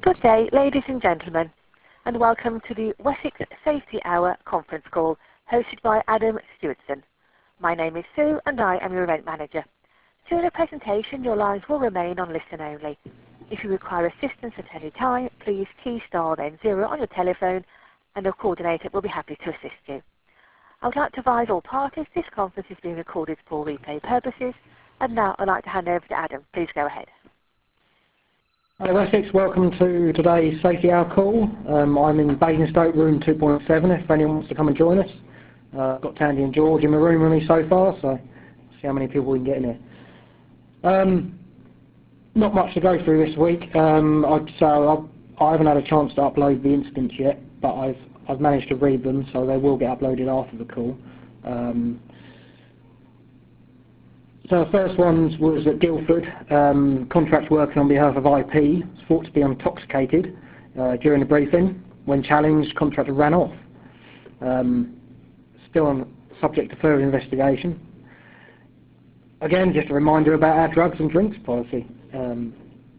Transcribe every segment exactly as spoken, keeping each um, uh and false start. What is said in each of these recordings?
Good day, ladies and gentlemen, and welcome to the Wessex Safety Hour conference call, hosted by Adam Stewardson. My name is Sue, and I am your event manager. During the presentation, your lines will remain on listen only. If you require assistance at any time, please key star then zero on your telephone, and a coordinator will be happy to assist you. I would like to advise all parties this conference is being recorded for replay purposes, and now I'd like to hand over to Adam. Please go ahead. Hello Wessex, welcome to today's Safety Hour call. Um, I'm in Basingstoke, room two point seven, if anyone wants to come and join us. Uh, I've got Tandy and George in the room with me so far, so see how many people we can get in here. Um, not much to go through this week, um, I'd, so I've, I haven't had a chance to upload the incidents yet, but I've, I've managed to read them, so they will get uploaded after the call. Um, So the first one was at Guildford, um, contract working on behalf of I P, was thought to be intoxicated uh, during the briefing. When challenged, contractor ran off. Um, still on subject to further investigation. Again, just a reminder about our drugs and drinks policy. Um,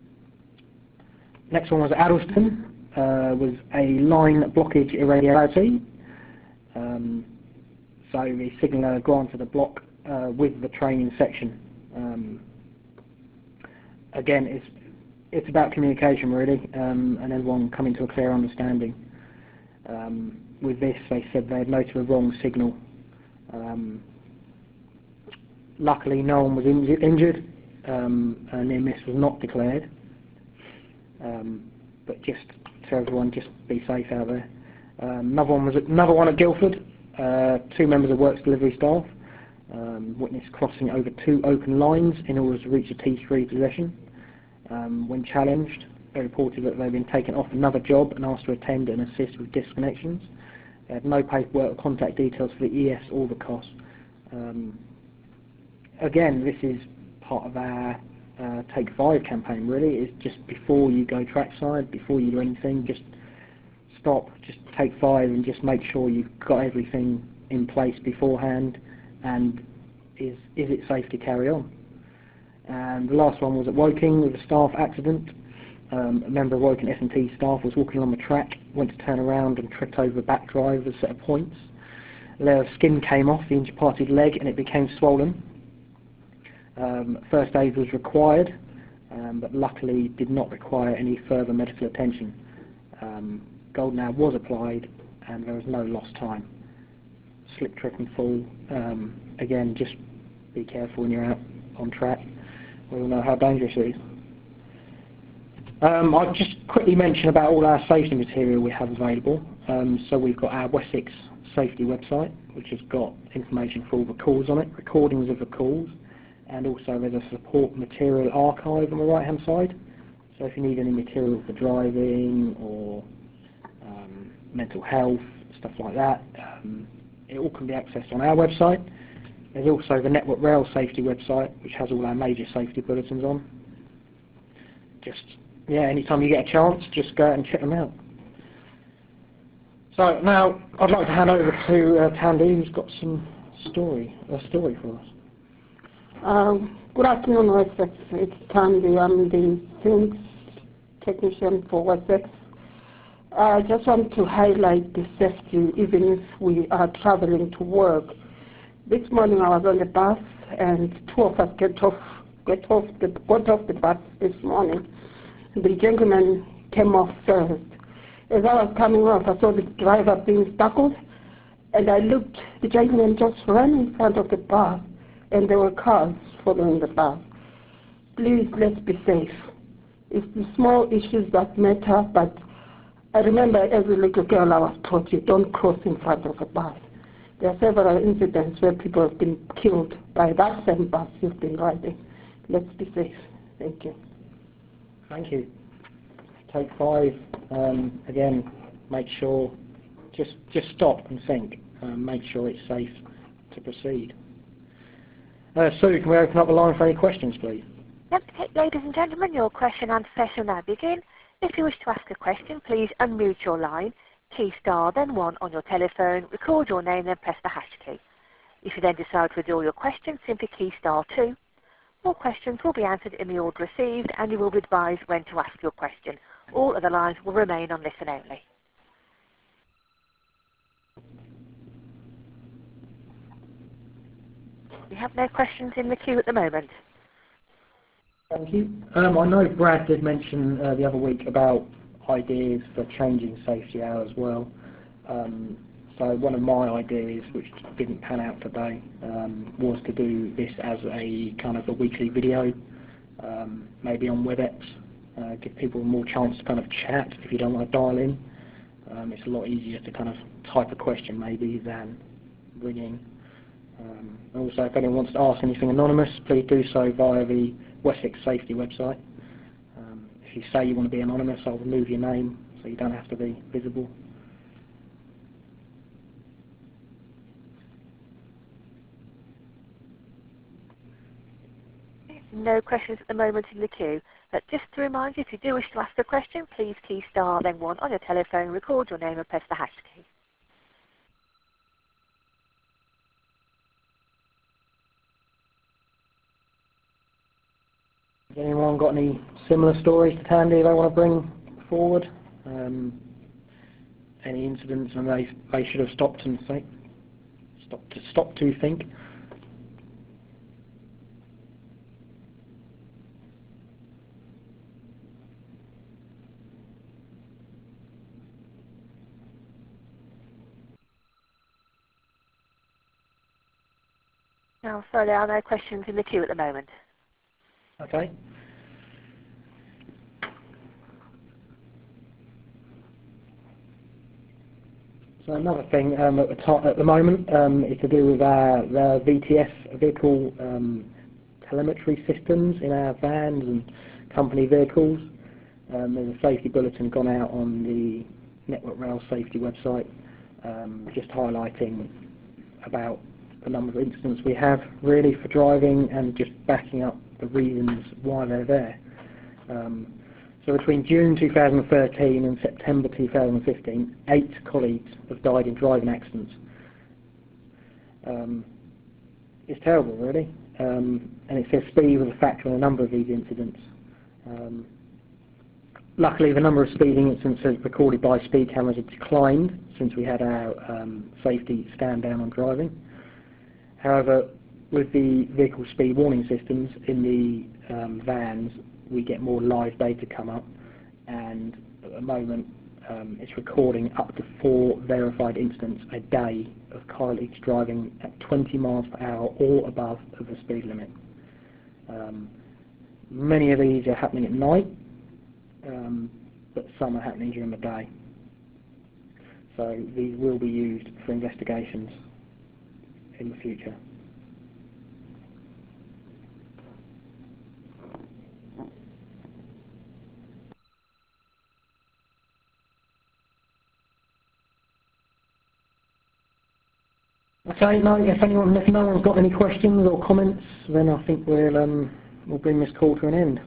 next one was at Addleston, uh, was a line blockage irregularity. Um, so the signaller granted a block Uh, with the training section. Um, again, it's it's about communication really, um, and everyone coming to a clear understanding. Um, with this, they said they had noted a wrong signal. Um, luckily, no one was inju injured, um, and near miss was not declared. Um, but just to everyone, just be safe out there. Um, another one was at, another one at Guildford. Uh, two members of works delivery staff. Um, witnessed crossing over two open lines in order to reach a T three position. Um, when challenged, they reported that they'd been taken off another job and asked to attend and assist with disconnections. They had no paperwork or contact details for the E S or the C O S. Um, again, this is part of our uh, Take Five campaign really. It's just before you go trackside, before you do anything, just stop, just take five and just make sure you've got everything in place beforehand. And is is it safe to carry on? And the last one was at Woking with a staff accident. Um, a member of Woking S and T staff was walking along the track, went to turn around and tripped over a back drive with a set of points. A layer of skin came off the injured party's leg and it became swollen. Um, first aid was required, um, but luckily did not require any further medical attention. Um, golden hour was applied and there was no lost time. Slip, trip and fall. Um, again, just be careful when you're out on track. We all know how dangerous it is. Um, I'll just quickly mention about all our safety material we have available. Um, so we've got our Wessex Safety website, which has got information for all the calls on it, recordings of the calls, and also there's a support material archive on the right hand side. So if you need any material for driving or um, mental health, stuff like that, um, it all can be accessed on our website. There's also the Network Rail Safety website, which has all our major safety bulletins on. Just, yeah, anytime you get a chance, just go out and check them out. So now, I'd like to hand over to uh, Tandy, who's got some story, a story for us. Um, good afternoon, Wessex. It's Tandy. I'm the films technician for Wessex. I just want to highlight the safety even if we are traveling to work. This morning I was on the bus and two of us get off, get off the, got off the bus this morning. The gentleman came off first. As I was coming off, I saw the driver being tackled and I looked, the gentleman just ran in front of the bus and there were cars following the bus. Please, let's be safe. It's the small issues that matter, but I remember as a little girl I was taught you don't cross in front of a bus. There are several incidents where people have been killed by that same bus you've been riding. Let's be safe. Thank you. Thank you. Take five. Um, again, make sure, just just stop and think. Um, make sure it's safe to proceed. Uh, Sue, can we open up the line for any questions, please? Yep, okay, ladies and gentlemen, your question and answer session will now begin. If you wish to ask a question, please unmute your line, key star, then one on your telephone, record your name, then press the hash key. If you then decide to withdraw your question, simply key star two. All questions will be answered in the order received, and you will be advised when to ask your question. All other lines will remain on listen only. We have no questions in the queue at the moment. Thank you. Um, I know Brad did mention uh, the other week about ideas for changing safety hour as well. Um, so one of my ideas, which didn't pan out today, um, was to do this as a kind of a weekly video, um, maybe on WebEx, uh, give people more chance to kind of chat if you don't want to dial in. Um, it's a lot easier to kind of type a question maybe than ringing. Um, also, if anyone wants to ask anything anonymous, please do so via the Wessex Safety website. Um, if you say you want to be anonymous, I'll remove your name so you don't have to be visible. No questions at the moment in the queue. But just to remind you, if you do wish to ask a question, please key star then one on your telephone, record your name and press the hash key. Has anyone got any similar stories to Tandy they want to bring forward? Um, any incidents and they they should have stopped and think, stopped to stop to think? No, sorry, there are no questions in the queue at the moment. Okay. So another thing um, at, the top, at the moment um, is to do with our, our V T S vehicle um, telemetry systems in our vans and company vehicles. Um, there's a safety bulletin gone out on the Network Rail Safety website, um, just highlighting about the number of incidents we have really for driving and just backing up the reasons why they're there. Um, so between June two thousand thirteen and September two thousand fifteen, eight colleagues have died in driving accidents. Um, it's terrible, really. Um, and it says speed was a factor in a number of these incidents. Um, luckily, the number of speeding incidents recorded by speed cameras has declined since we had our um, safety stand down on driving. However, with the vehicle speed warning systems in the um, vans, we get more live data come up, and at the moment um, it's recording up to four verified incidents a day of colleagues driving at twenty miles per hour or above of the speed limit. Um, many of these are happening at night, um, but some are happening during the day. So these will be used for investigations in the future. Okay, no, if anyone, if no one's got any questions or comments, then I think we'll um, we'll bring this call to an end.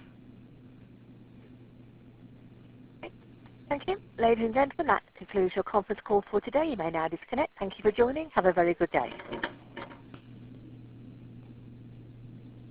Thank you. Ladies and gentlemen, that concludes your conference call for today. You may now disconnect. Thank you for joining. Have a very good day.